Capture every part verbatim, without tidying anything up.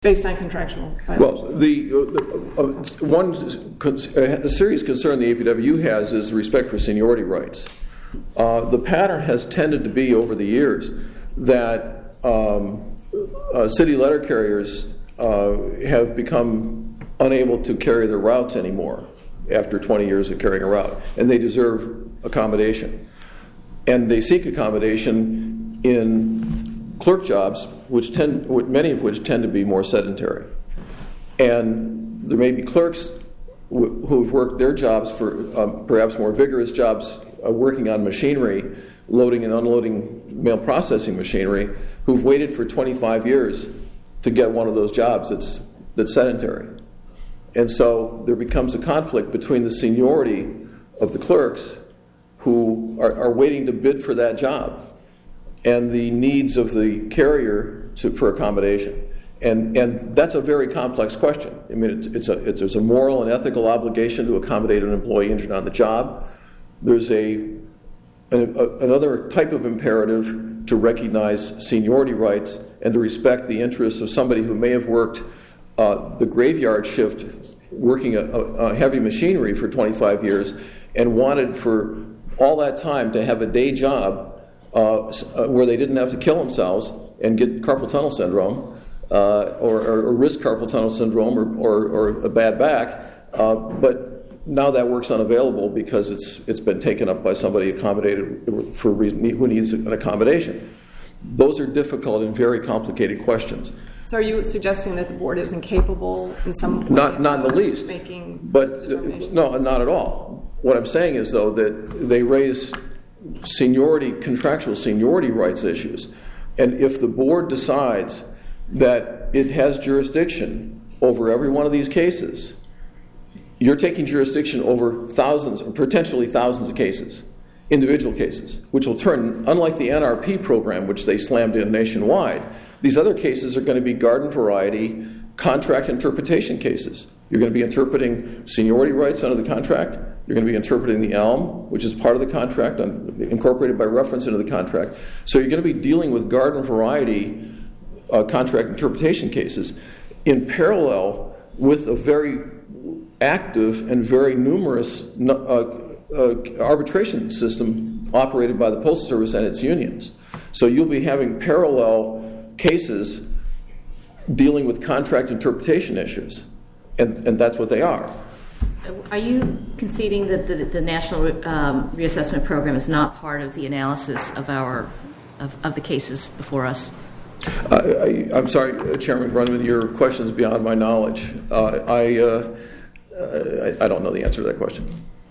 based on contractual violations? Well, the uh, uh, one uh, serious concern the A P W has is respect for seniority rights. Uh, the pattern has tended to be over the years that um, uh, city letter carriers uh, have become unable to carry their routes anymore after twenty years of carrying a route, and they deserve accommodation. And they seek accommodation in clerk jobs, which tend, many of which tend to be more sedentary. And there may be clerks who have worked their jobs for um, perhaps more vigorous jobs, uh, working on machinery, loading and unloading mail processing machinery, who've waited for twenty-five years to get one of those jobs that's that's sedentary. And so there becomes a conflict between the seniority of the clerks who are, are waiting to bid for that job and the needs of the carrier to, for accommodation. And and that's a very complex question. I mean, it's, it's a, it's, there's a moral and ethical obligation to accommodate an employee injured on the job. There's a, an, a another type of imperative to recognize seniority rights and to respect the interests of somebody who may have worked uh, the graveyard shift, working a, a, a heavy machinery for twenty-five years, and wanted for all that time to have a day job uh, where they didn't have to kill themselves and get carpal tunnel syndrome. Uh, or, or, or risk carpal tunnel syndrome or, or, or a bad back, uh, but now that work's unavailable because it's it's been taken up by somebody accommodated for a reason, who needs an accommodation. Those are difficult and very complicated questions. So are you suggesting that the board is incapable in some way? Not, not in the least. Making but no, not at all. What I'm saying is, though, that they raise seniority, contractual seniority rights issues, and if the board decides that it has jurisdiction over every one of these cases, you're taking jurisdiction over thousands, or potentially thousands of cases, individual cases, which will turn, unlike the N R P program, which they slammed in nationwide, these other cases are going to be garden variety contract interpretation cases. You're going to be interpreting seniority rights under the contract. You're going to be interpreting the E L M, which is part of the contract, incorporated by reference into the contract. So you're going to be dealing with garden variety Uh, contract interpretation cases in parallel with a very active and very numerous uh, uh, arbitration system operated by the Postal Service and its unions. So you'll be having parallel cases dealing with contract interpretation issues, and, and that's what they are. Are you conceding that the, the National um, Reassessment Program is not part of the analysis of our of, of the cases before us? Uh, I, I'm sorry, uh, Chairman Grundman, your question is beyond my knowledge. Uh, I, uh, I I don't know the answer to that question.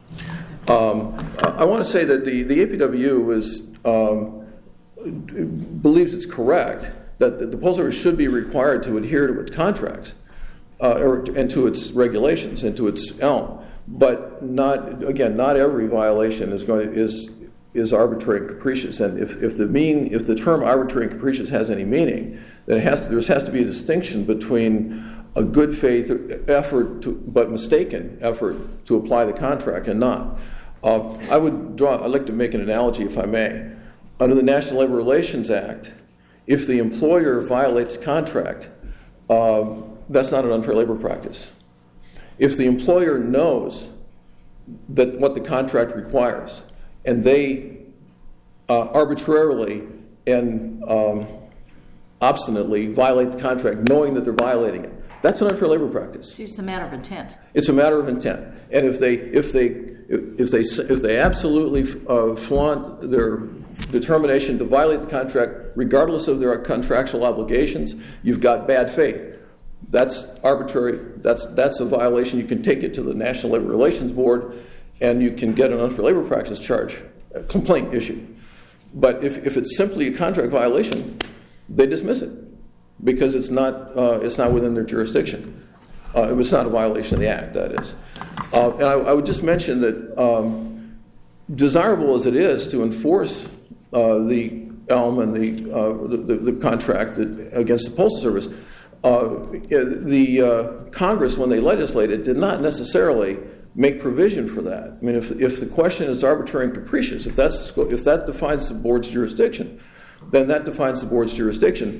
Um, I, I want to say that the, the A P W is, um, believes it's correct that the, the Postal Service should be required to adhere to its contracts uh, or, and to its regulations and to its E L M. But not again, not every violation is going to, is. is arbitrary and capricious, and if, if the mean if the term arbitrary and capricious has any meaning, then it has to, there has to be a distinction between a good faith effort to, but mistaken effort to apply the contract and not. Uh, I would draw. I'd like to make an analogy, if I may. Under the National Labor Relations Act, if the employer violates the contract, uh, that's not an unfair labor practice. If the employer knows that what the contract requires, and they uh, arbitrarily and um, obstinately violate the contract, knowing that they're violating it, that's an unfair labor practice. It's a matter of intent. It's a matter of intent, and if they if they if they if they absolutely uh, flaunt their determination to violate the contract, regardless of their contractual obligations, you've got bad faith. That's arbitrary. That's that's a violation. You can take it to the National Labor Relations Board, and you can get an unfair labor practice charge, a complaint issue. But if, if it's simply a contract violation, they dismiss it because it's not uh, it's not within their jurisdiction. Uh, it was not a violation of the Act, that is. Uh, and I, I would just mention that um, desirable as it is to enforce uh, the E L M and the, uh, the, the, the contract that, against the Postal Service, uh, the uh, Congress, when they legislated, did not necessarily make provision for that. I mean, if if the question is arbitrary and capricious, if that's if that defines the board's jurisdiction, then that defines the board's jurisdiction.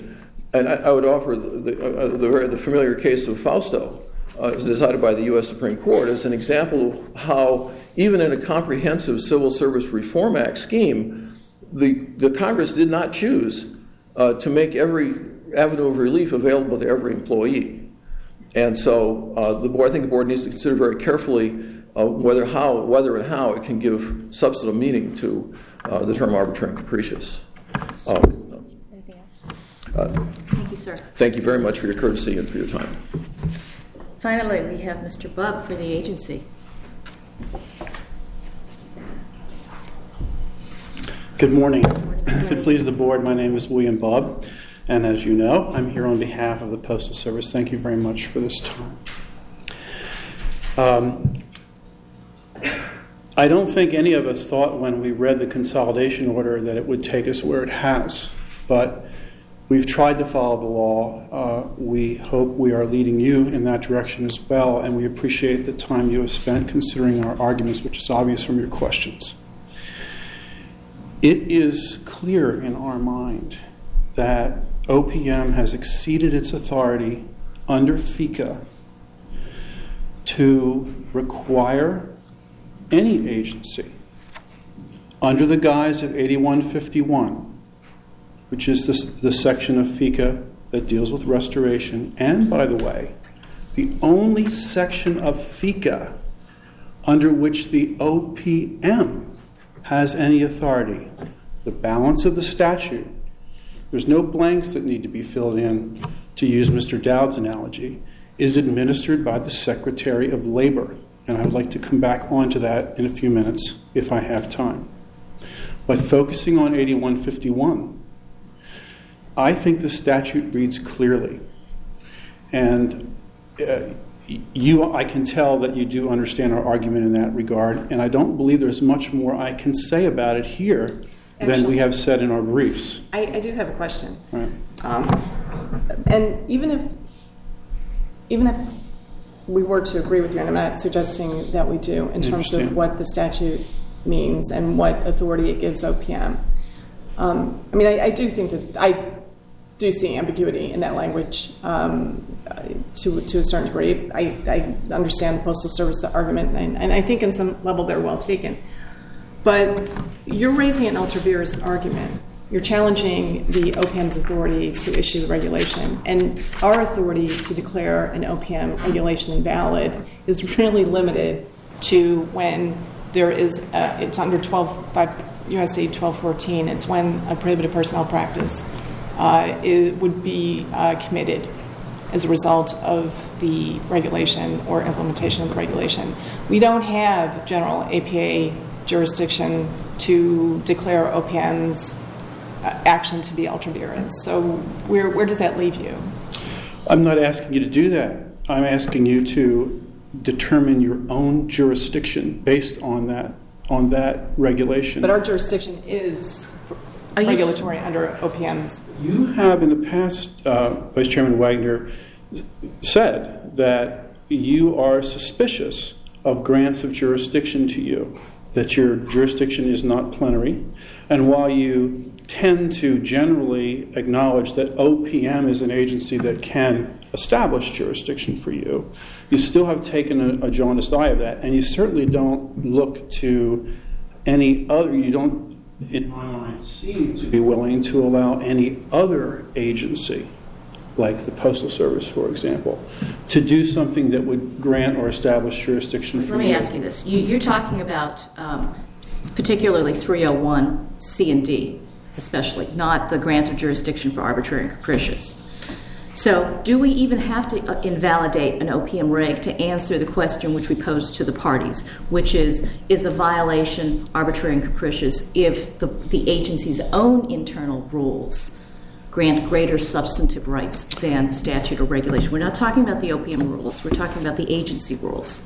and I, I would offer the, the, uh, the, the familiar case of Fausto, uh, decided by the U S Supreme Court, as an example of how, even in a comprehensive Civil Service Reform Act scheme, the, the Congress did not choose uh, to make every avenue of relief available to every employee. And so uh, the board, I think the board needs to consider very carefully uh, whether, how, whether and how it can give substantive meaning to uh, the term arbitrary and capricious. Uh, Anything else? Uh, Thank you, sir. Thank you very much for your courtesy and for your time. Finally, we have Mister Bubb for the agency. Good morning. If it pleases the board, my name is William Bubb, and as you know, I'm here on behalf of the Postal Service. Thank you very much for this time. Um, I don't think any of us thought when we read the consolidation order that it would take us where it has, but we've tried to follow the law. Uh, we hope we are leading you in that direction as well, and we appreciate the time you have spent considering our arguments, which is obvious from your questions. It is clear in our mind that O P M has exceeded its authority under FECA to require any agency under the guise of eighty-one fifty-one, which is the, the section of FECA that deals with restoration, and, by the way, the only section of FECA under which the O P M has any authority. The balance of the statute, there's no blanks that need to be filled in, to use Mister Dowd's analogy, is administered by the Secretary of Labor. And I would like to come back onto that in a few minutes if I have time. But focusing on eighty-one fifty-one, I think the statute reads clearly. And uh, you, I can tell that you do understand our argument in that regard, and I don't believe there's much more I can say about it here Actually, than we have said in our briefs. I, I do have a question. Right. Um, and even if, even if we were to agree with you, and I'm not suggesting that we do, in terms of what the statute means and what authority it gives O P M. Um, I mean, I, I do think that I do see ambiguity in that language um, to to a certain degree. I, I understand the Postal Service argument, and, and I think in some level they're well taken. But you're raising an ultra vires argument. You're challenging the O P M's authority to issue the regulation, and our authority to declare an O P M regulation invalid is really limited to when there is a, it's under twelve U S C twelve fourteen. It's when a prohibited personnel practice uh, it would be uh, committed as a result of the regulation or implementation of the regulation. We don't have general A P A jurisdiction to declare O P M's action to be ultra vires. So where where does that leave you? I'm not asking you to do that. I'm asking you to determine your own jurisdiction based on that on that regulation. But our jurisdiction is Are regulatory s- under O P M's. You have in the past, uh, Vice Chairman Wagner, said that you are suspicious of grants of jurisdiction to you, that your jurisdiction is not plenary, and while you tend to generally acknowledge that O P M is an agency that can establish jurisdiction for you, you still have taken a, a jaundiced eye of that, and you certainly don't look to any other, you don't, in my mind, seem to be willing to allow any other agency, like the Postal Service, for example, to do something that would grant or establish jurisdiction for you. Let me ask you this. You, you're talking about um, particularly three oh one C and D, especially, not the grant of jurisdiction for arbitrary and capricious. So do we even have to invalidate an O P M reg to answer the question which we posed to the parties, which is, is a violation arbitrary and capricious if the, the agency's own internal rules grant greater substantive rights than statute or regulation? We're not talking about the O P M rules. We're talking about the agency rules.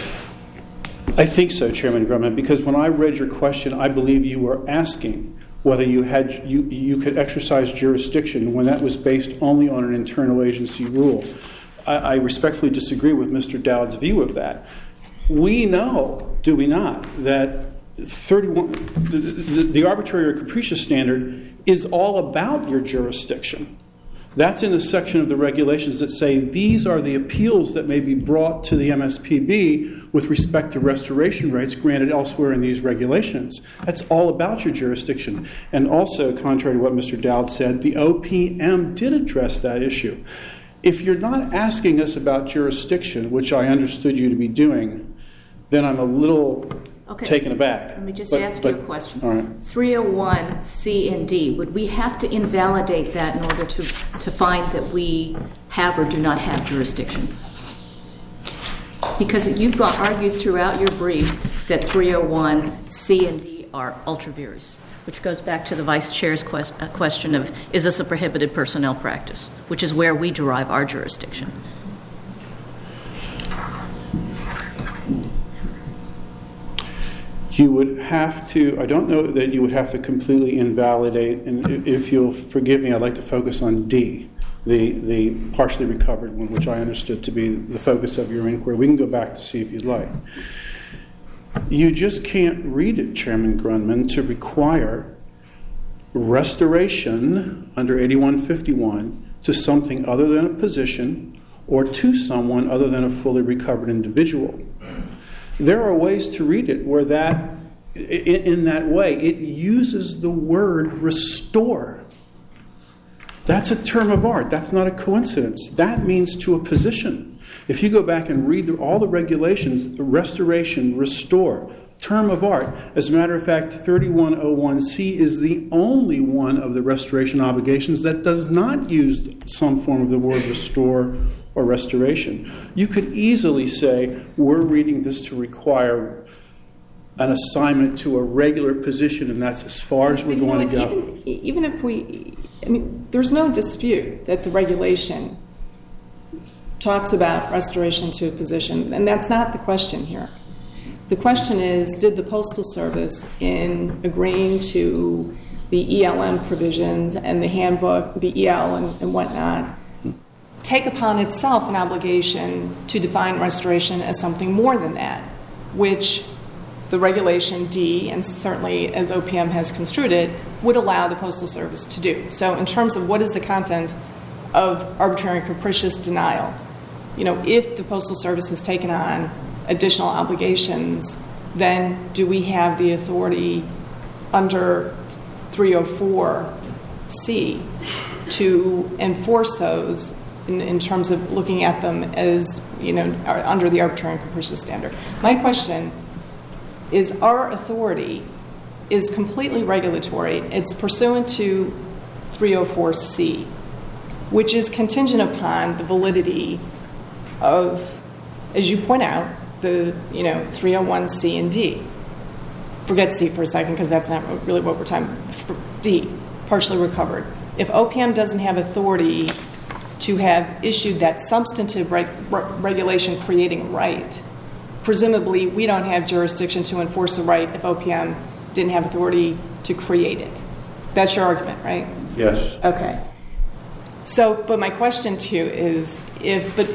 I think so, Chairman Grumman, because when I read your question, I believe you were asking whether you had you, you could exercise jurisdiction when that was based only on an internal agency rule. I, I respectfully disagree with Mister Dowd's view of that. We know, do we not, that thirty-one the, the, the arbitrary or capricious standard is all about your jurisdiction. That's in the section of the regulations that say these are the appeals that may be brought to the M S P B with respect to restoration rights granted elsewhere in these regulations. That's all about your jurisdiction. And also, contrary to what Mister Dowd said, the O P M did address that issue. If you're not asking us about jurisdiction, which I understood you to be doing, then I'm a little okay. taken aback. Let me just but, ask but, you a question. All right. three oh one C and D, would we have to invalidate that in order to, to find that we have or do not have jurisdiction? Because you've got argued throughout your brief that three oh one C and D are ultra vires, which goes back to the Vice Chair's quest, uh, question of, is this a prohibited personnel practice, which is where we derive our jurisdiction. You would have to, I don't know that you would have to completely invalidate, and if you'll forgive me, I'd like to focus on D, the, the partially recovered one, which I understood to be the focus of your inquiry. We can go back to see if you'd like. You just can't read it, Chairman Grunman, to require restoration under eighty-one fifty-one to something other than a position or to someone other than a fully recovered individual. There are ways to read it where that, in that way, it uses the word restore. That's a term of art. That's not a coincidence. That means to a position. If you go back and read all the regulations, restoration, restore, term of art. As a matter of fact, thirty-one oh one C is the only one of the restoration obligations that does not use some form of the word restore or restoration. You could easily say, we're reading this to require an assignment to a regular position, and that's as far as we're you going know, to go. Even, even if we, I mean, there's no dispute that the regulation talks about restoration to a position, and that's not the question here. The question is, did the Postal Service, in agreeing to the E L M provisions and the handbook, the E L and, and whatnot, take upon itself an obligation to define restoration as something more than that, which the regulation D, and certainly as O P M has construed it, would allow the Postal Service to do. So in terms of what is the content of arbitrary and capricious denial, you know, if the Postal Service has taken on additional obligations, then do we have the authority under three oh four C to enforce those in, in terms of looking at them as, you know, under the arbitrary and capricious standard? My question is, our authority is completely regulatory. It's pursuant to three oh four C, which is contingent upon the validity of, as you point out, the, you know, three oh one C and D. Forget C for a second because that's not really what we're talking about. D, partially recovered. If O P M doesn't have authority to have issued that substantive reg- re- regulation creating a right, presumably we don't have jurisdiction to enforce a right if O P M didn't have authority to create it. That's your argument, right? Yes. Okay. So, but my question to you is, if, but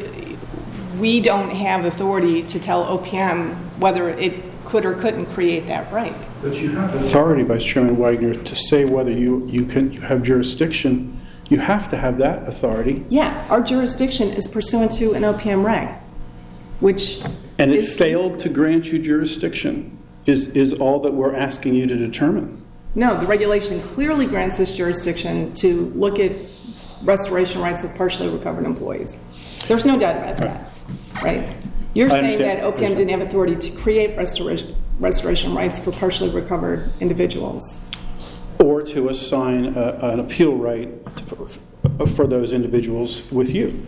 we don't have authority to tell O P M whether it could or couldn't create that right. But you have authority, Vice Chairman Wagner, to say whether you, you can you have jurisdiction. You have to have that authority. Yeah, our jurisdiction is pursuant to an O P M reg, which and it is, failed to grant you jurisdiction. Is is all that we're asking you to determine? No, the regulation clearly grants us jurisdiction to look at restoration rights of partially recovered employees. There's no doubt about that, right? You're I saying understand. that O P M didn't have authority to create restoration restoration rights for partially recovered individuals, or to assign a, an appeal right to, for those individuals with you.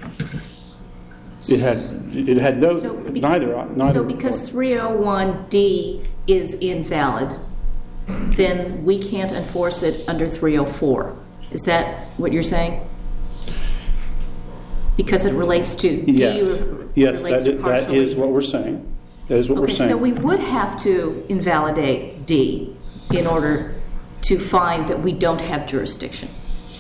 It had it had no so be, neither neither. So because three oh one D is invalid, then we can't enforce it under three oh four. Is that what you're saying? Because it relates to yes, D yes, relates that, to is, that is what we're saying. That is what okay, we're saying. so we would have to invalidate D in order to find that we don't have jurisdiction.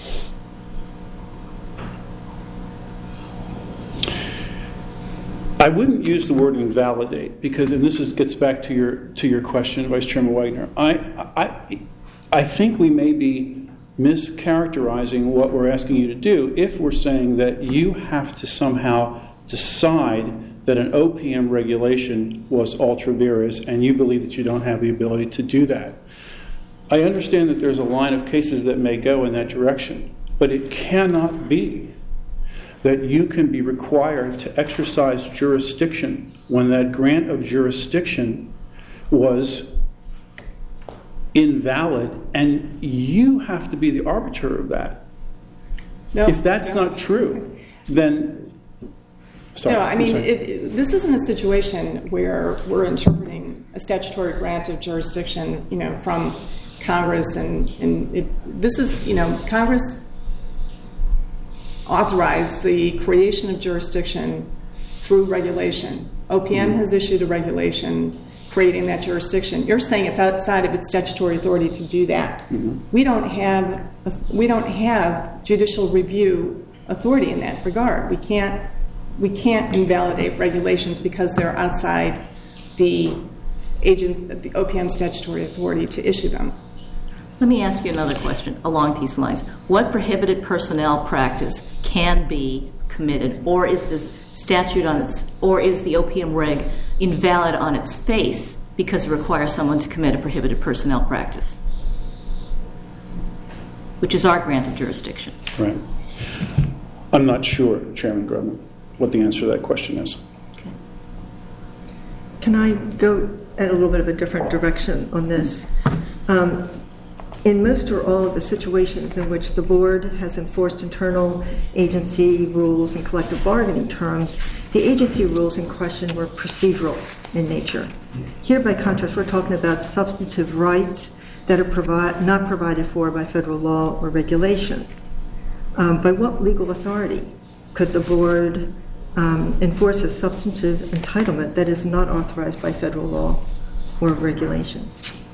I wouldn't use the word invalidate because, and this is, gets back to your to your question, Vice Chairman Wagner. I I I think we may be mischaracterizing what we're asking you to do if we're saying that you have to somehow decide that an O P M regulation was ultra vires and you believe that you don't have the ability to do that. I understand that there's a line of cases that may go in that direction, but it cannot be that you can be required to exercise jurisdiction when that grant of jurisdiction was invalid, and you have to be the arbiter of that. No, if that's no. not true, then... Sorry, no, I mean, it, it, this isn't a situation where we're interpreting a statutory grant of jurisdiction, you know, from Congress, and, and it, this is, you know, Congress authorized the creation of jurisdiction through regulation. O P M mm-hmm. has issued a regulation creating that jurisdiction. You're saying it's outside of its statutory authority to do that. Mm-hmm. We don't have we don't have judicial review authority in that regard. We can't we can't invalidate regulations because they're outside the agent the O P M statutory authority to issue them. Let me ask you another question along these lines. What prohibited personnel practice can be committed, or is the statute on its, or is the O P M reg invalid on its face because it requires someone to commit a prohibited personnel practice, which is our grant of jurisdiction? Right. I'm not sure, Chairman Grubman, what the answer to that question is. Okay. Can I go at a little bit of a different direction on this? Um, In most or all of the situations in which the board has enforced internal agency rules and collective bargaining terms, the agency rules in question were procedural in nature. Here, by contrast, we're talking about substantive rights that are provi- not provided for by federal law or regulation. Um, by what legal authority could the board um, enforce a substantive entitlement that is not authorized by federal law or regulation?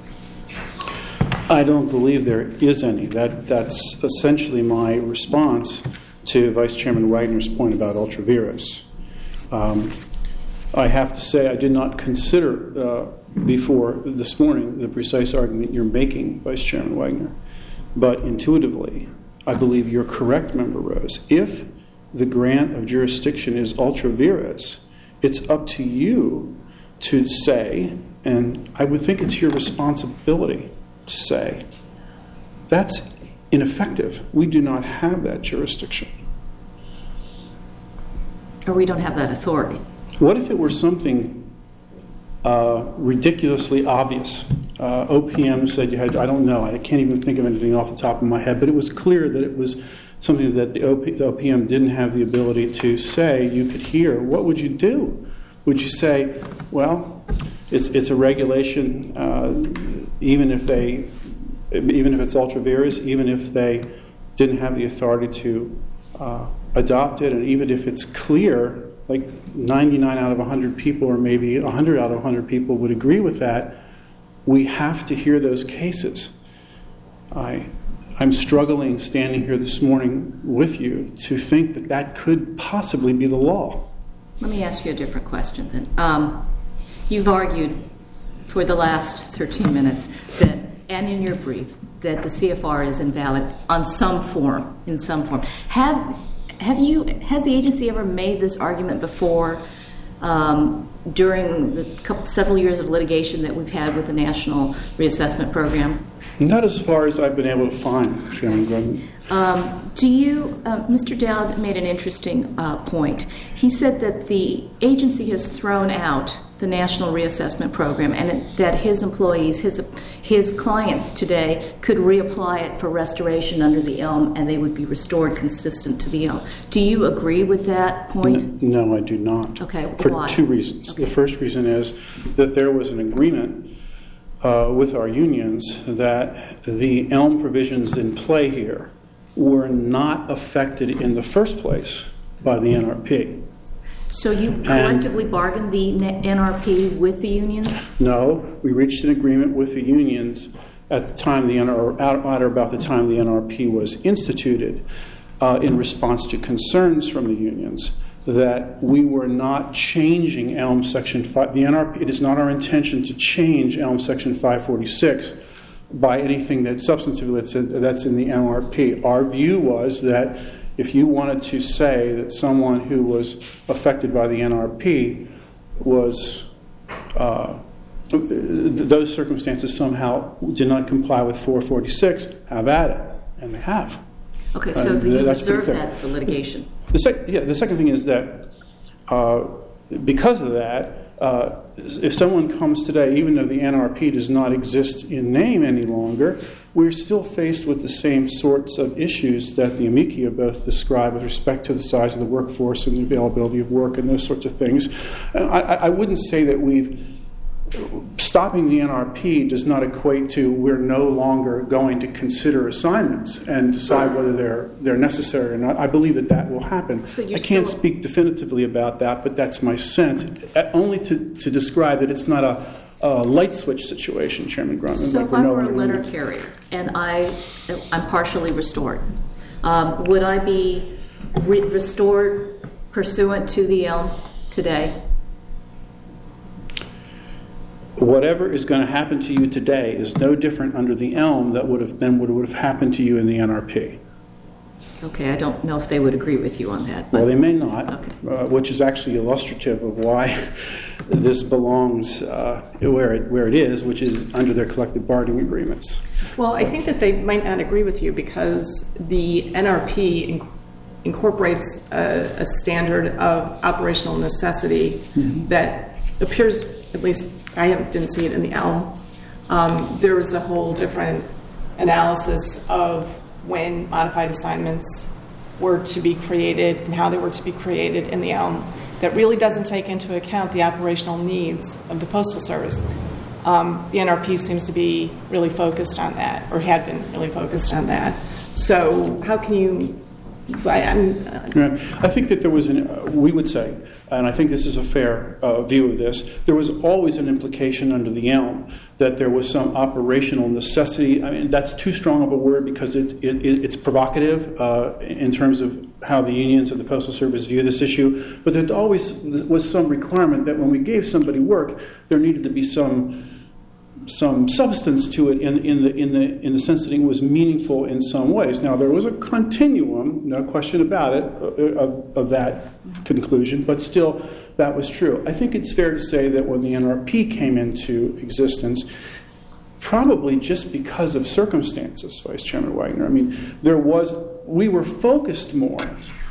I don't believe there is any. That that's essentially my response to Vice Chairman Wagner's point about ultra vires. Um, I have to say I did not consider uh, before this morning the precise argument you're making, Vice Chairman Wagner. But intuitively, I believe you're correct, Member Rose. If the grant of jurisdiction is ultra vires, it's up to you to say, and I would think it's your responsibility to say, that's ineffective. We do not have that jurisdiction. Or we don't have that authority. What if it were something uh, ridiculously obvious? Uh, O P M said you had, I don't know, I can't even think of anything off the top of my head, but it was clear that it was something that the O P M didn't have the ability to say you could hear. What would you do? Would you say, well, it's it's a regulation, uh, even if they, even if it's ultra vires, even if they didn't have the authority to uh, adopt it, and even if it's clear, like ninety-nine out of one hundred people, or maybe one hundred out of one hundred people would agree with that, we have to hear those cases. I, I'm struggling standing here this morning with you to think that that could possibly be the law. Let me ask you a different question then. Um, you've argued for the last thirteen minutes that, and in your brief, that the C F R is invalid on some form, in some form. Have have you, has the agency ever made this argument before um, during the couple, several years of litigation that we've had with the National Reassessment Program? Not as far as I've been able to find, Chairman Grubman. Um, do you, uh, Mister Dowd made an interesting uh, point. He said that the agency has thrown out the National Reassessment Program, and it, that his employees, his his clients today, could reapply it for restoration under the I L M, and they would be restored consistent to the I L M. Do you agree with that point? No, no I do not. Okay, for why? two reasons. Okay. The first reason is that there was an agreement uh, with our unions that the I L M provisions in play here were not affected in the first place by the N R P. So you collectively and, bargained the N R P with the unions? No, we reached an agreement with the unions at the time the N R P, at or about the time the N R P was instituted, uh, in response to concerns from the unions that we were not changing E L M Section five. The N R P. It is not our intention to change E L M Section five forty-six by anything that substantively that's in, that's in the N L R P. Our view was that if you wanted to say that someone who was affected by the N R P was uh, th- those circumstances somehow did not comply with four forty-six, have at it, and they have. Okay, so Uh, do you that's reserve pretty clear. that for litigation? The sec- yeah, the second thing is that uh, because of that, uh, if someone comes today, even though the N R P does not exist in name any longer, we're still faced with the same sorts of issues that the amici have both described with respect to the size of the workforce and the availability of work and those sorts of things. And I, I wouldn't say that we've stopping the N R P does not equate to we're no longer going to consider assignments and decide whether they're they're necessary or not. I believe that that will happen. So you're I can't still- speak definitively about that, but that's my sense. Uh, Only to, to describe that it's not a, a light switch situation, Chairman Grumman. So like if we're I no were a longer- letter carrier and I, I'm partially restored, um, would I be re- restored pursuant to the Elm today? Whatever is going to happen to you today is no different under the Elm that would have than what would have happened to you in the N R P. Okay, I don't know if they would agree with you on that. But Well, they may not, Okay. uh, which is actually illustrative of why this belongs uh, where it where it is, which is under their collective bargaining agreements. Well, I think that they might not agree with you because the N R P inc- incorporates a, a standard of operational necessity Mm-hmm. that appears, at least I haven't- didn't see it in the Elm. Um, there was a whole different analysis of when modified assignments were to be created and how they were to be created in the Elm that really doesn't take into account the operational needs of the Postal Service. Um, the N R P seems to be really focused on that, or had been really focused on that. So how can you, I, I'm, uh, Right. I think that there was an, uh, we would say, and I think this is a fair uh, view of this, there was always an implication under the Elm that there was some operational necessity. I mean, that's too strong of a word because it, it, it's provocative uh, in terms of how the unions of the Postal Service view this issue, but there always was some requirement that when we gave somebody work, there needed to be some some substance to it in, in the in the in the sense that it was meaningful in some ways. Now there was a continuum, no question about it, of, of that conclusion, but still that was true. I think it's fair to say that when the N R P came into existence, probably just because of circumstances, Vice Chairman Wagner. I mean, there was we were focused more.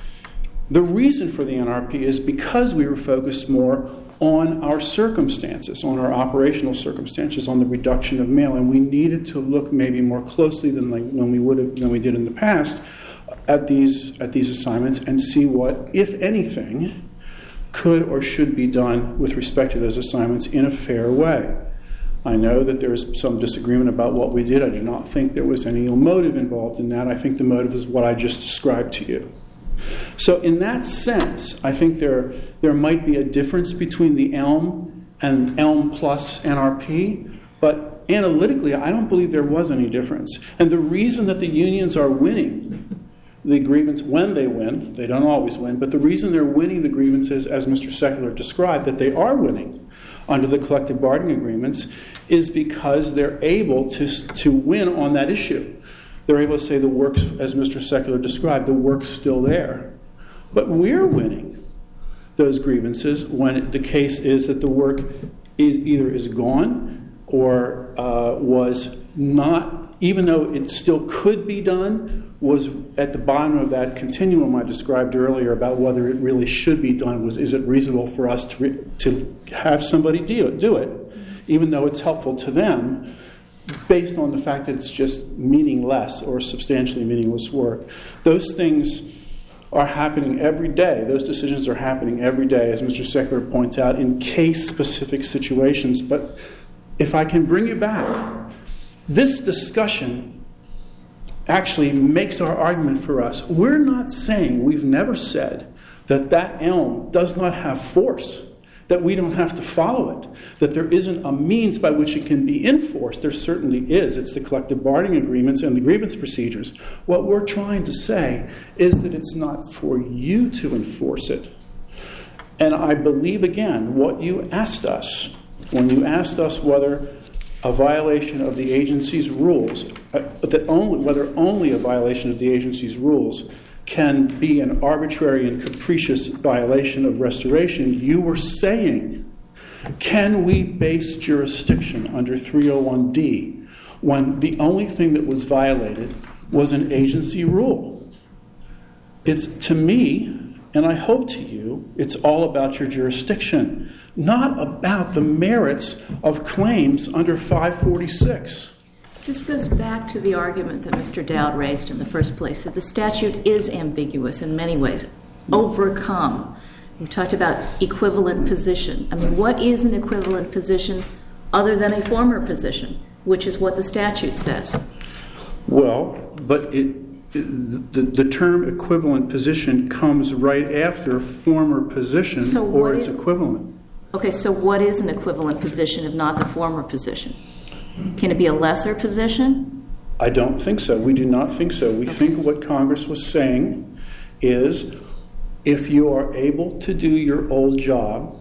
The reason for the N R P is because we were focused more on our circumstances, on our operational circumstances, on the reduction of mail, and we needed to look maybe more closely than like when we would have than we did in the past at these at these assignments and see what, if anything, could or should be done with respect to those assignments in a fair way. I know that there is some disagreement about what we did. I do not think there was any ill motive involved in that. I think the motive is what I just described to you. So in that sense, I think there, there might be a difference between the Elm and Elm plus N R P, but analytically, I don't believe there was any difference. And the reason that the unions are winning the grievance when they win, they don't always win, but the reason they're winning the grievances, as Mister Sekuler described, that they are winning under the collective bargaining agreements, is because they're able to, to win on that issue. They're able to say the work's, as Mister Sekuler described, the work's still there. But we're winning those grievances when the case is that the work is either is gone or uh, was not, even though it still could be done, was at the bottom of that continuum I described earlier about whether it really should be done. Was is it reasonable for us to re, to have somebody do it, do it, even though it's helpful to them, based on the fact that it's just meaningless or substantially meaningless work. Those things are happening every day. Those decisions are happening every day, as Mister Sekuler points out, in case-specific situations. But if I can bring you back, this discussion actually makes our argument for us. We're not saying, we've never said, that that Elm does not have force, that we don't have to follow it, that there isn't a means by which it can be enforced. There certainly is. It's the collective bargaining agreements and the grievance procedures. What we're trying to say is that it's not for you to enforce it. And I believe, again, what you asked us, when you asked us whether a violation of the agency's rules, uh, that only, whether only a violation of the agency's rules can be an arbitrary and capricious violation of restoration, you were saying, can we base jurisdiction under three oh one D when the only thing that was violated was an agency rule? It's, to me, and I hope to you, it's all about your jurisdiction, not about the merits of claims under five forty-six. This goes back to the argument that Mister Dowd raised in the first place, that the statute is ambiguous in many ways. Overcome. We talked about equivalent position. I mean, what is an equivalent position other than a former position, which is what the statute says? Well, but it, it, the, the term equivalent position comes right after former position, so or its is, equivalent. Okay, so what is an equivalent position if not the former position? Can it be a lesser position? I don't think so. We do not think so. We okay. think what Congress was saying is, if you are able to do your old job,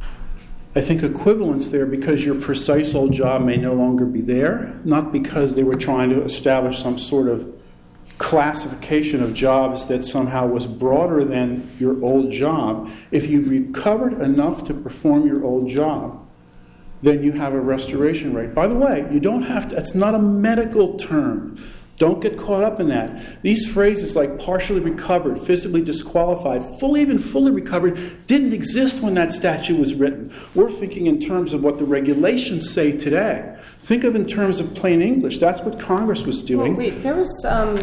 I think equivalence there because your precise old job may no longer be there, not because they were trying to establish some sort of classification of jobs that somehow was broader than your old job. If you recovered enough to perform your old job, then you have a restoration rate. By the way, you don't have to, it's not a medical term. Don't get caught up in that. These phrases like partially recovered, physically disqualified, fully even fully recovered didn't exist when that statute was written. We're thinking in terms of what the regulations say today. Think of in terms of plain English. That's what Congress was doing. Well, wait, there was um,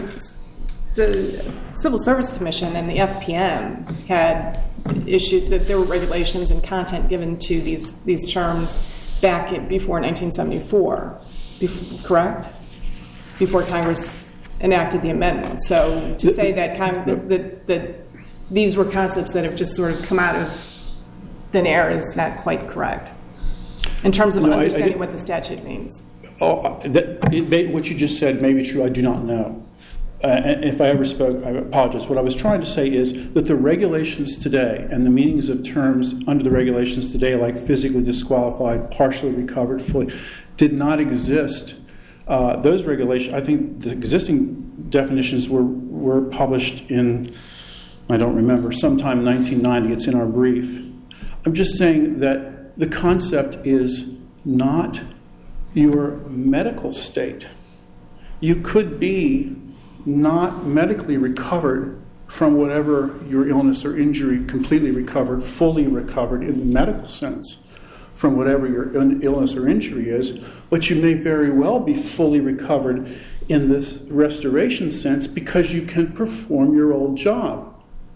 the Civil Service Commission and the F P M had issued that there were regulations and content given to these these terms back in, before nineteen seventy-four, before, correct? Before Congress enacted the amendment. So to say that, Congress, that, that these were concepts that have just sort of come out of thin air is not quite correct in terms of no, understanding I, I what the statute means. Oh, that, it may, what you just said may be true. I do not know. Uh, and if I ever spoke, I apologize. What I was trying to say is that the regulations today and the meanings of terms under the regulations today, like physically disqualified, partially recovered, fully, did not exist. Uh, those regulations, I think the existing definitions were, were published in, I don't remember, sometime in nineteen ninety. It's in our brief. I'm just saying that the concept is not your medical state. You could be not medically recovered from whatever your illness or injury, completely recovered, fully recovered in the medical sense from whatever your illness or injury is, but you may very well be fully recovered in this restoration sense because you can perform your old job.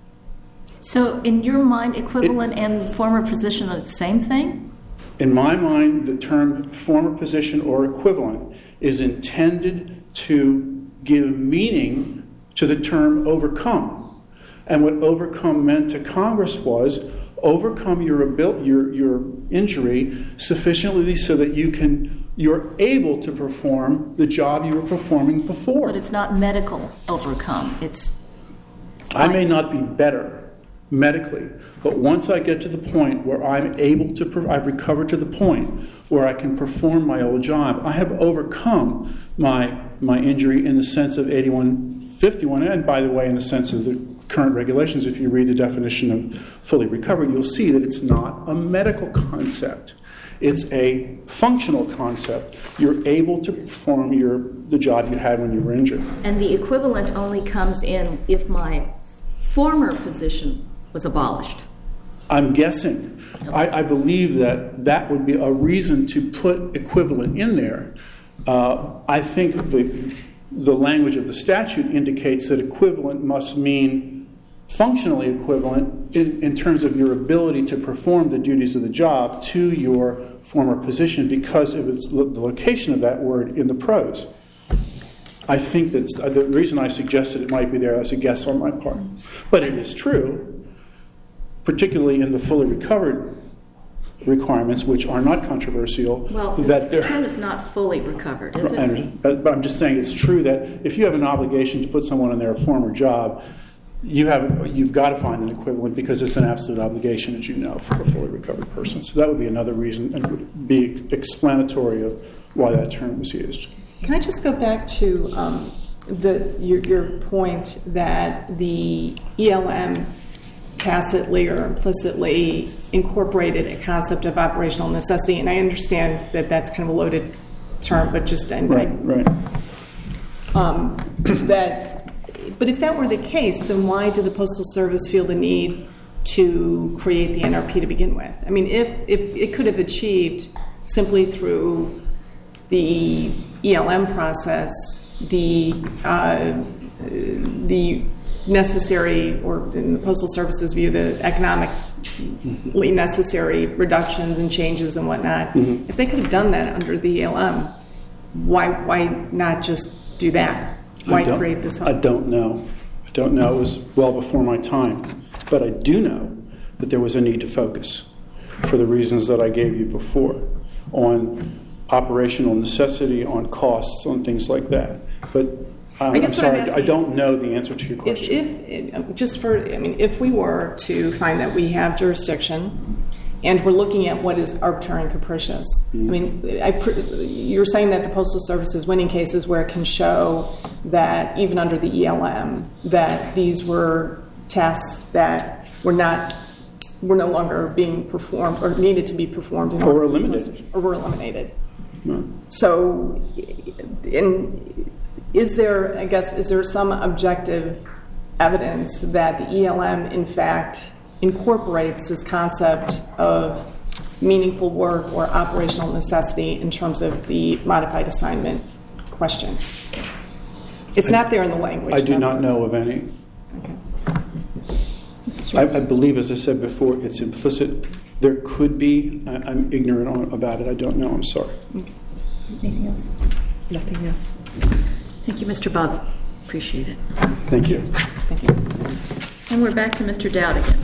So in your mind, equivalent it, and former position are the same thing? In my mind, the term former position or equivalent is intended to give meaning to the term overcome. And what overcome meant to Congress was overcome your abil- your your injury sufficiently so that you can you're able to perform the job you were performing before. But it's not medical overcome. It's I may not be better medically, but once I get to the point where I'm able to per- I've recovered to the point where I can perform my old job, I have overcome my my injury in the sense of eighty-one fifty-one, and by the way, in the sense of the current regulations. If you read the definition of fully recovered, you'll see that it's not a medical concept. It's a functional concept. You're able to perform your the job you had when you were injured. And the equivalent only comes in if my former position was abolished. I'm guessing. I, I believe that that would be a reason to put equivalent in there. Uh, I think the the language of the statute indicates that equivalent must mean functionally equivalent in, in terms of your ability to perform the duties of the job to your former position because of its, the location of that word in the prose. I think that the reason I suggested it might be there as a guess on my part. But it is true, particularly in the fully recovered requirements, which are not controversial. Well, that the term is not fully recovered, is it? But I'm just saying it's true that if you have an obligation to put someone in their former job, you have, you've got to find an equivalent because it's an absolute obligation, as you know, for a fully recovered person. So that would be another reason and would be explanatory of why that term was used. Can I just go back to um, the your, your point that the E L M tacitly or implicitly incorporated a concept of operational necessity? And I understand that that's kind of a loaded term, but just and Right, I, right. Um, that, but if that were the case, then why did the Postal Service feel the need to create the N R P to begin with? I mean, if if it could have achieved simply through the E L M process the uh, the necessary, or in the Postal Service's view, the economically necessary reductions and changes and whatnot, mm-hmm. if they could have done that under the E L M, why why not just do that? Why create this hub? I don't know. I don't know. It was well before my time. But I do know that there was a need to focus, for the reasons that I gave you before, on operational necessity, on costs, on things like that. But um, I guess I'm sorry, what I'm I don't know the answer to your question. Is if, just for, I mean, if we were to find that we have jurisdiction and we're looking at what is arbitrary and capricious, mm-hmm. I mean, I, you're saying that the Postal Service is winning cases where it can show that even under the E L M that these were tasks that were not, were no longer being performed or needed to be performed in or eliminated, or were eliminated. No. So, in, is there, I guess, is there some objective evidence that the E L M, in fact, incorporates this concept of meaningful work or operational necessity in terms of the modified assignment question? It's I, not there in the language. I do not know of any. Okay. I, I believe, as I said before, it's implicit. There could be. I, I'm ignorant on, about it. I don't know. I'm sorry. Okay. Anything else? Nothing else. Thank you, Mister Bob. Appreciate it. Thank you. Thank you. And we're back to Mister Dowd again.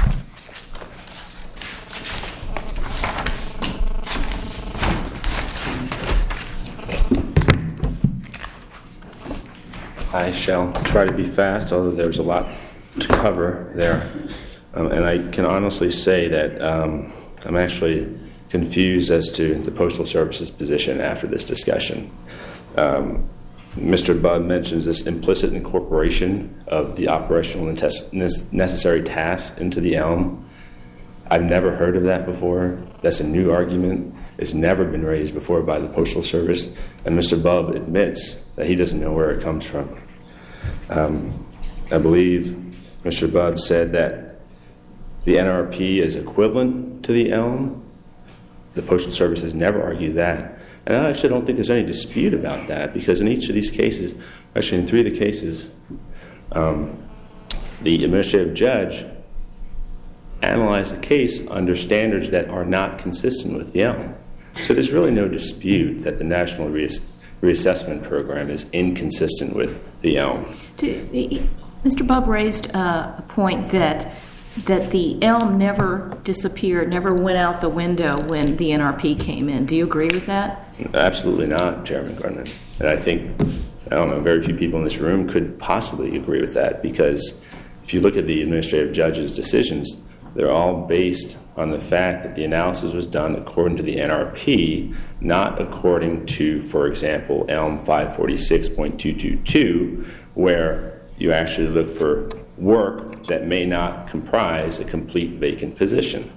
I shall try to be fast, although there's a lot to cover there. Um, and I can honestly say that um, I'm actually confused as to the Postal Service's position after this discussion. Um, Mister Bubb mentions this implicit incorporation of the operational necessary tasks into the E L M. I've never heard of that before. That's a new argument. It's never been raised before by the Postal Service. And Mister Bubb admits that he doesn't know where it comes from. Um, I believe Mister Bubb said that the N R P is equivalent to the E L M. The Postal Service has never argued that. And I actually don't think there's any dispute about that, because in each of these cases, actually in three of the cases, um, the administrative judge analyzed the case under standards that are not consistent with the E L M. So there's really no dispute that the National Reass- Reassessment Program is inconsistent with the E L M. Mister Bubb raised uh, a point that that the E L M never disappeared, never went out the window when the N R P came in. Do you agree with that? Absolutely not, Chairman Grundman. And I think, I don't know, very few people in this room could possibly agree with that, because if you look at the administrative judge's decisions, they're all based on the fact that the analysis was done according to the N R P, not according to, for example, E L M five forty-six point two two two, where you actually look for work that may not comprise a complete vacant position.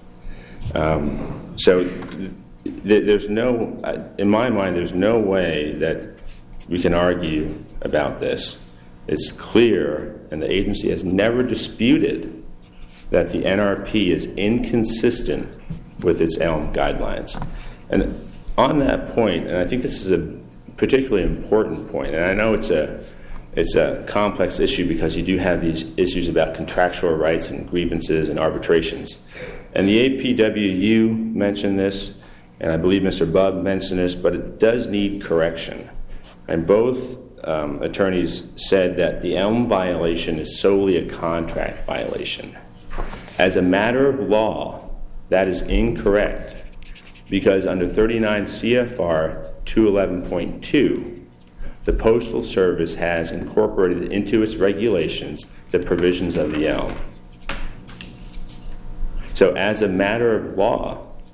Um, so th- there's no, in my mind, there's no way that we can argue about this. It's clear, and the agency has never disputed that the N R P is inconsistent with its E L M guidelines. And on that point, and I think this is a particularly important point, and I know it's a it's a complex issue because you do have these issues about contractual rights and grievances and arbitrations. And the A P W U mentioned this, and I believe Mister Bubb mentioned this, but it does need correction. And both um, attorneys said that the E L M violation is solely a contract violation. As a matter of law, that is incorrect, because under thirty-nine C F R two eleven point two, the Postal Service has incorporated into its regulations the provisions of the E L M. So as a matter of law,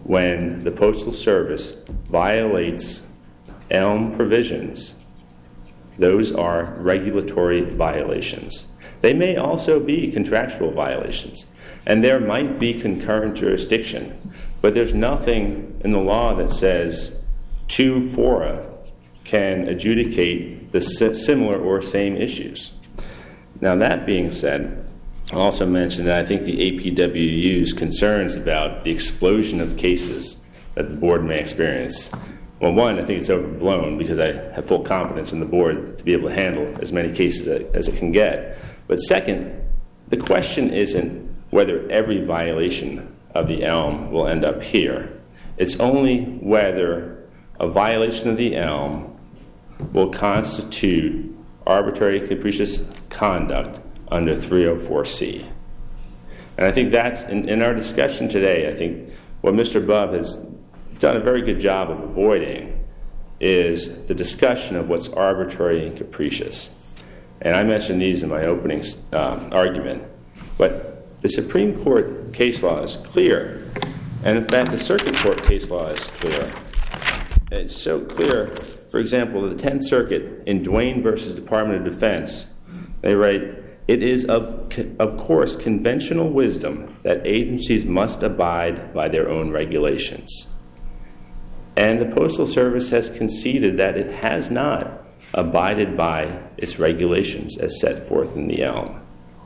when the Postal Service violates ELM provisions, those are regulatory violations. They may also be contractual violations, and there might be concurrent jurisdiction, but there's nothing in the law that says two fora can adjudicate the similar or same issues. Now, that being said, I'll also mention that I think the A P W U's concerns about the explosion of cases that the board may experience. Well, one, I think it's overblown because I have full confidence in the board to be able to handle as many cases as it can get. But second, the question isn't whether every violation of the ELM will end up here. It's only whether a violation of the ELM will constitute arbitrary capricious conduct under three oh four C. And I think that's, in, in our discussion today, I think what Mister Bubb has done a very good job of avoiding is the discussion of what's arbitrary and capricious. And I mentioned these in my opening uh, argument. But the Supreme Court case law is clear. And in fact, the Circuit Court case law is clear. And it's so clear, for example, the Tenth Circuit in Duane versus Department of Defense, they write, it is of, of course conventional wisdom that agencies must abide by their own regulations. And the Postal Service has conceded that it has not abided by its regulations as set forth in the ELM.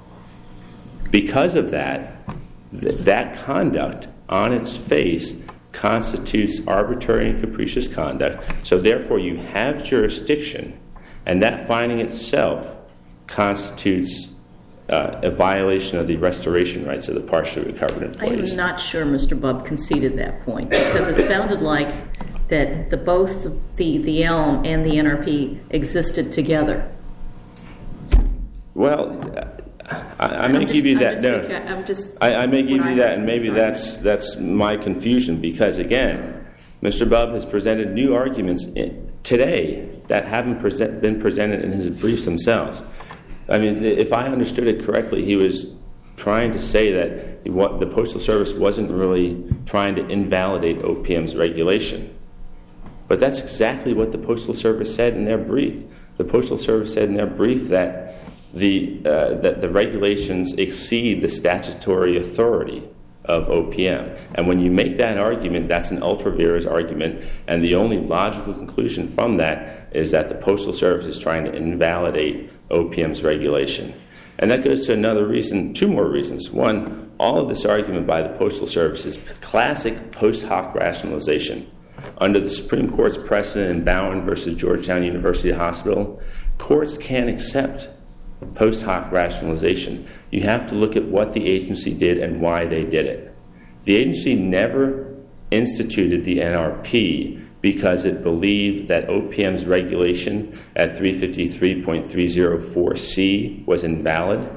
Because of that, th- that conduct on its face constitutes arbitrary and capricious conduct. So therefore you have jurisdiction, and that finding itself constitutes uh, a violation of the restoration rights of the partially recovered employees. I am not sure Mister Bubb conceded that point, because it sounded like that the both the, the ELM and the N R P existed together. Well, I, I may just, give you I'm that. Just, no, I'm just, I, I may give you that, and maybe sorry. that's that's my confusion, because again, Mister Bubb has presented new arguments in, today that haven't present, been presented in his briefs themselves. I mean, if I understood it correctly, he was trying to say that he, what, the Postal Service wasn't really trying to invalidate O P M's regulation. But that's exactly what the Postal Service said in their brief. The Postal Service said in their brief that the uh, that the regulations exceed the statutory authority of O P M. And when you make that argument, that's an ultra vires argument, and the only logical conclusion from that is that the Postal Service is trying to invalidate O P M's regulation. And that goes to another reason, two more reasons. One, all of this argument by the Postal Service is classic post hoc rationalization. Under the Supreme Court's precedent in Bowen versus Georgetown University Hospital, courts can't accept post hoc rationalization. You have to look at what the agency did and why they did it. The agency never instituted the N R P because it believed that O P M's regulation at three fifty-three point three oh four C was invalid.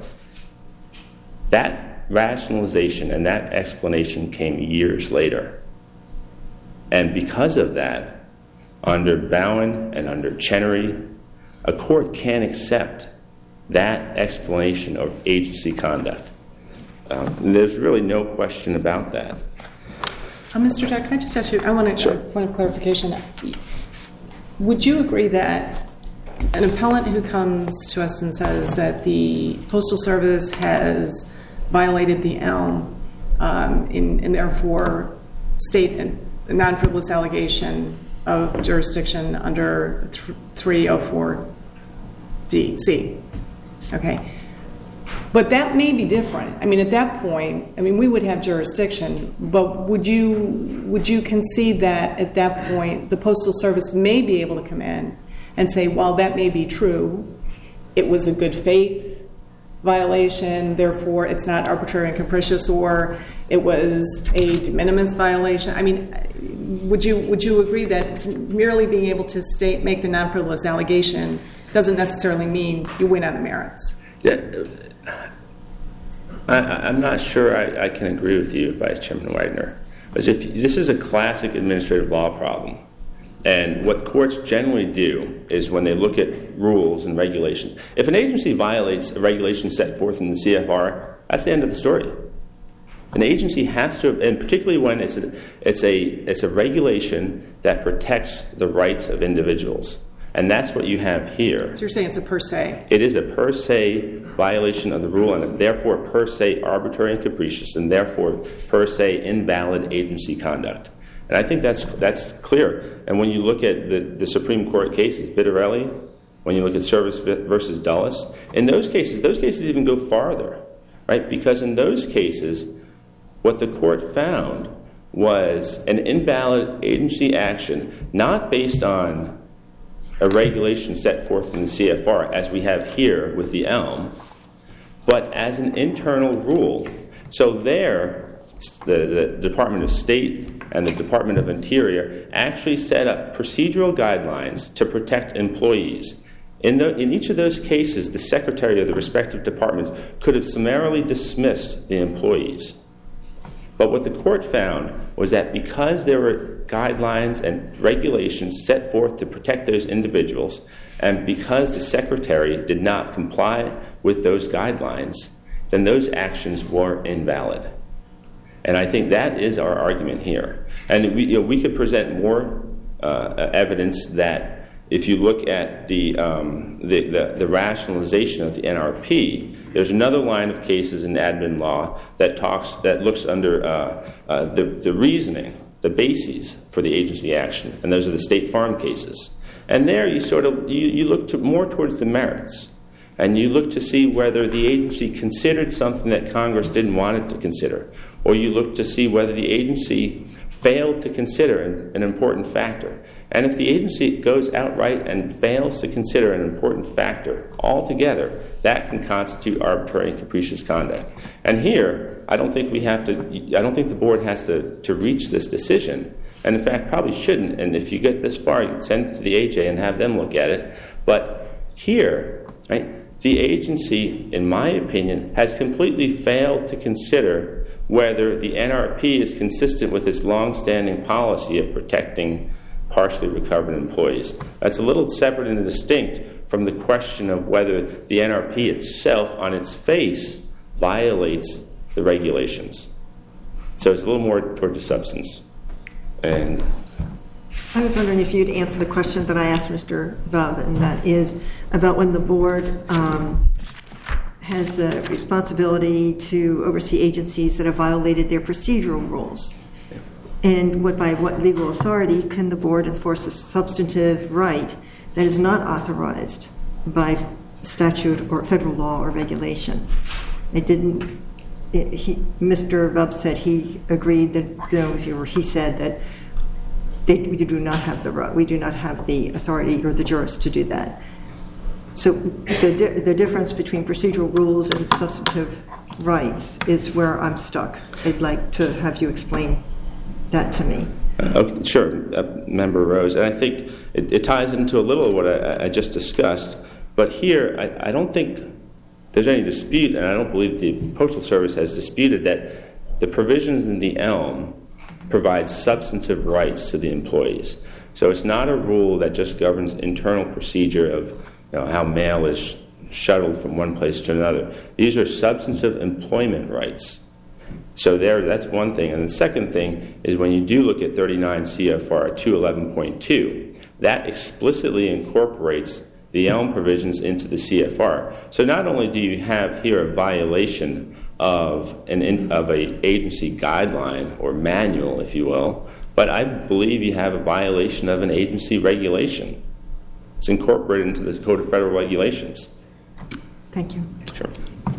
That rationalization and that explanation came years later. And because of that, under Bowen and under Chenery, a court can't accept that explanation of agency conduct. Um, there's really no question about that. Uh, Mister Jack, can I just ask you, I want Sure. a point of clarification. Would you agree that an appellant who comes to us and says that the Postal Service has violated the ELM um, and, and therefore state a, a non-frivolous allegation of jurisdiction under three oh four D C, okay? But that may be different. I mean, at that point, I mean, we would have jurisdiction, but would you would you concede that at that point the Postal Service may be able to come in and say, while that may be true, it was a good faith violation, therefore it's not arbitrary and capricious, or it was a de minimis violation? I mean, would you would you agree that merely being able to state make the non-frivolous allegation doesn't necessarily mean you win on the merits? Yeah. I, I'm not sure I, I can agree with you, Vice Chairman Widener. As if this is a classic administrative law problem. And what courts generally do is when they look at rules and regulations, if an agency violates a regulation set forth in the C F R, that's the end of the story. An agency has to, and particularly when it's a, it's a, it's a regulation that protects the rights of individuals. And that's what you have here. So you're saying it's a per se? It is a per se violation of the rule, and therefore per se arbitrary and capricious, and therefore per se invalid agency conduct. And I think that's that's clear. And when you look at the, the Supreme Court cases, Vitarelli, when you look at Service versus Dulles, in those cases, those cases even go farther, right? Because in those cases, what the court found was an invalid agency action not based on a regulation set forth in the C F R, as we have here with the ELM, but as an internal rule. So there, the, the Department of State and the Department of Interior actually set up procedural guidelines to protect employees. In, the, in each of those cases, the secretary of the respective departments could have summarily dismissed the employees. But what the court found was that because there were guidelines and regulations set forth to protect those individuals, and because the secretary did not comply with those guidelines, then those actions were invalid. And I think that is our argument here. And we, you know, we could present more uh, evidence that if you look at the, um, the, the, the rationalization of the N R P, there's another line of cases in admin law that talks that looks under uh, uh, the, the reasoning, the bases for the agency action, and those are the State Farm cases. And there you sort of you, you look to more towards the merits, and you look to see whether the agency considered something that Congress didn't want it to consider, or you look to see whether the agency failed to consider an, an important factor. And if the agency goes outright and fails to consider an important factor altogether, that can constitute arbitrary and capricious conduct. And here, I don't think we have to, I don't think the board has to, to reach this decision. And in fact, probably shouldn't. And if you get this far, you can send it to the A J and have them look at it. But here, right, the agency, in my opinion, has completely failed to consider whether the N R P is consistent with its longstanding policy of protecting partially recovered employees. That's a little separate and distinct from the question of whether the N R P itself, on its face, violates the regulations. So it's a little more toward the substance. And I was wondering if you'd answer the question that I asked Mister Vub, and that is about when the board um, has the responsibility to oversee agencies that have violated their procedural rules. And what, by what legal authority can the board enforce a substantive right that is not authorized by statute or federal law or regulation? They didn't. It, he, Mister Vub said he agreed that, you know, or he said that they, we do not have the we do not have the authority or the jurists to do that. So the di- the difference between procedural rules and substantive rights is where I'm stuck. I'd like to have you explain that to me. Uh, okay, sure, uh, Member Rose. And I think it, it ties into a little of what I, I just discussed. But here, I, I don't think there's any dispute, and I don't believe the Postal Service has disputed that the provisions in the ELM provide substantive rights to the employees. So it's not a rule that just governs internal procedure of, you know, how mail is shuttled from one place to another. These are substantive employment rights. So there, that's one thing. And the second thing is when you do look at thirty-nine C F R two eleven point two, that explicitly incorporates the ELM provisions into the C F R. So not only do you have here a violation of an of a agency guideline or manual, if you will, but I believe you have a violation of an agency regulation. It's incorporated into the Code of Federal Regulations. Thank you. Sure.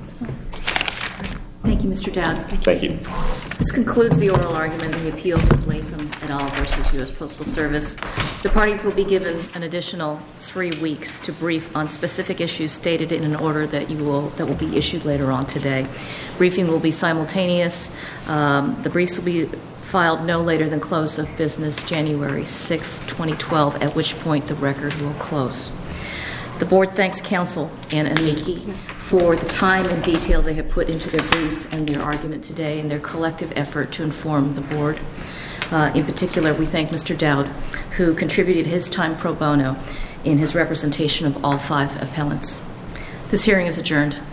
Thank you, Mister Dowd. Thank you. This concludes the oral argument in the appeals of Latham et al. Versus U S Postal Service. The parties will be given an additional three weeks to brief on specific issues stated in an order that you will that will be issued later on today. Briefing will be simultaneous. Um, the briefs will be filed no later than close of business January sixth, twenty twelve, at which point the record will close. The board thanks counsel and amici for the time and detail they have put into their briefs and their argument today and their collective effort to inform the board. Uh, in particular, we thank Mister Dowd, who contributed his time pro bono in his representation of all five appellants. This hearing is adjourned.